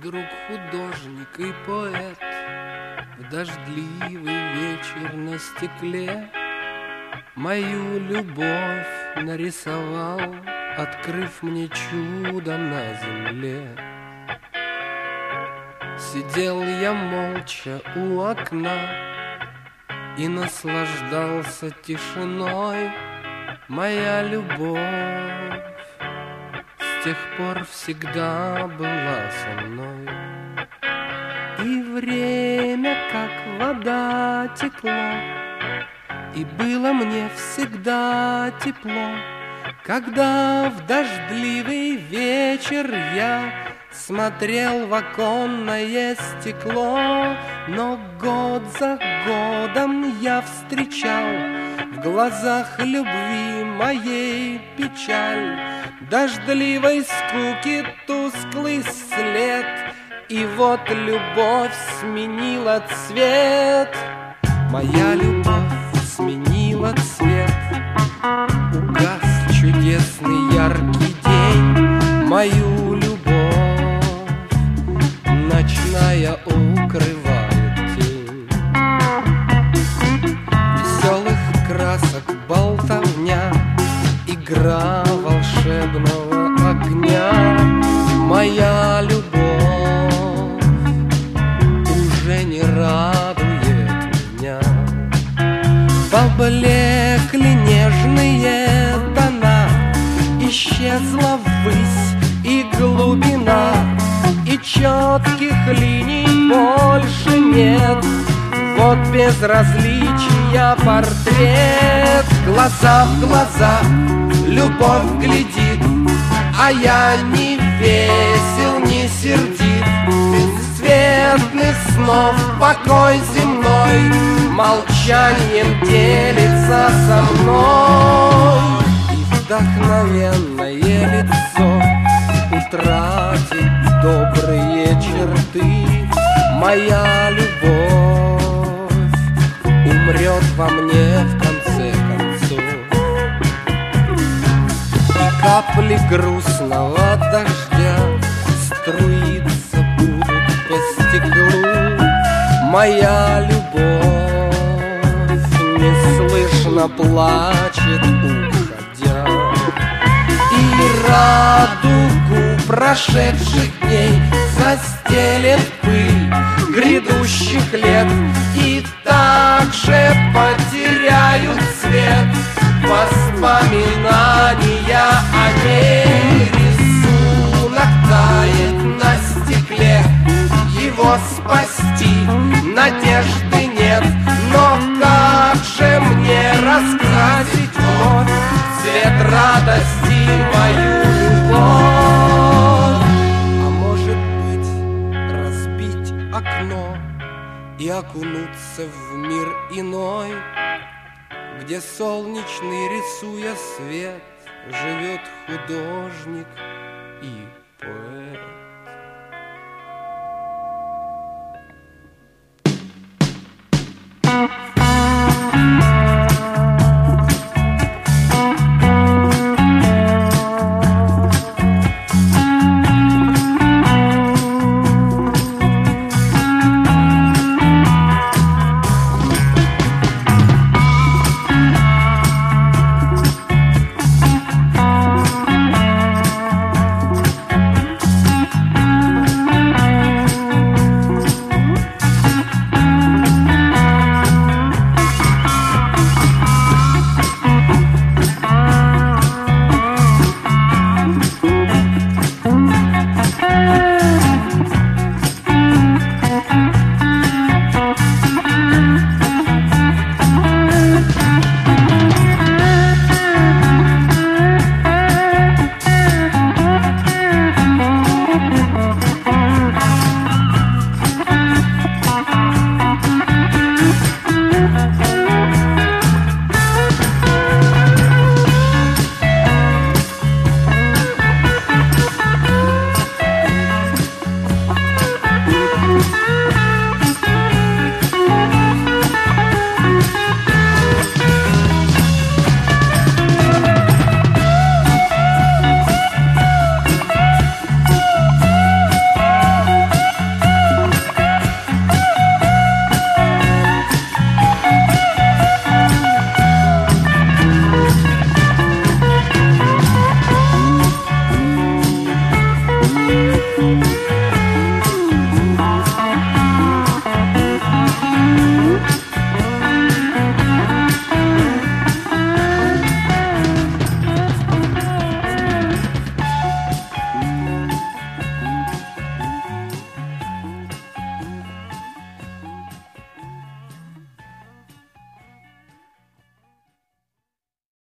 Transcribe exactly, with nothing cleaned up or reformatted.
друг художник и поэт, в дождливый вечер на стекле мою любовь нарисовал, открыв мне чудо на земле. Сидел я молча у окна и наслаждался тишиной. Моя любовь с тех пор всегда была со мной. И время, как вода, текло, и было мне всегда тепло, когда в дождливый вечер я смотрел в оконное стекло. Но год за годом я встречал в глазах любви моей печаль, дождливой скуки тусклый след. И вот любовь сменила цвет, моя любовь сменила цвет. Угас чудесный яркий день, мою любовь ночная укрывает тень. Веселых красок болтовня, игра волшебного огня. Моя любовь уже не радует меня. Поблекли нежные тона, исчезла ввысь и глубина, и четких линий больше нет. Вот безразличия портрет. Глаза в глаза любовь глядит, а я не весел, не сердит. Бесцветных снов покой земной молчанием делится со мной. И вдохновенное лицо утратит добрые черты. Моя любовь умрет во мне в конце концов. И капли грустного дождя струиться будут по стеклу. Моя любовь неслышно плачет, уходя. И радугу прошедших дней застелет пыль грядущих лет, и также потеряют цвет воспоминания о ней. Рисунок тает на стекле, его спасти надежды нет. Но как же мне раскрасить вновь цвет радости мою любовь? А может быть, разбить окно и окунуться в мир иной, где солнечный, рисуя свет, живет художник и поэт.